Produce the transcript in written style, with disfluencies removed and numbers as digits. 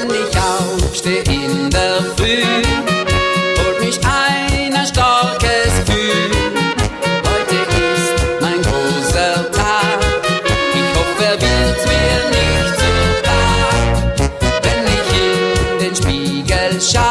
Wenn ich aufstehe in der Früh, holt mich ein starkes Gefühl. Heute ist mein großer Tag, ich hoffe, er wird mir nicht zu Tag. Wenn ich in den Spiegel schaue,